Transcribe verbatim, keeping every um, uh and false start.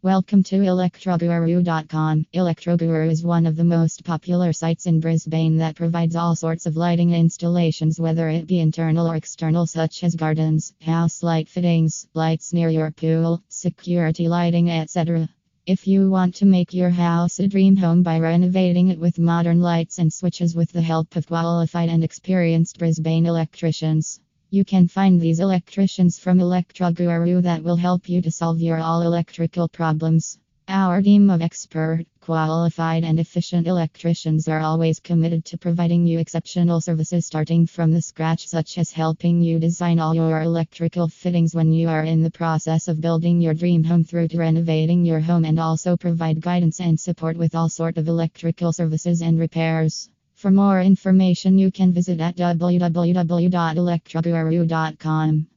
Welcome to electroguru dot com. Electroguru is one of the most popular sites in Brisbane that provides all sorts of lighting installations, whether it be internal or external, such as gardens, house light fittings, lights near your pool, security lighting, et cetera. If you want to make your house a dream home by renovating it with modern lights and switches with the help of qualified and experienced Brisbane electricians, you can find these electricians from Electroguru that will help you to solve your all electrical problems. Our team of expert, qualified, and efficient electricians are always committed to providing you exceptional services starting from the scratch, such as helping you design all your electrical fittings when you are in the process of building your dream home through to renovating your home, and also provide guidance and support with all sort of electrical services and repairs. For more information, you can visit at w w w dot electroguru dot com.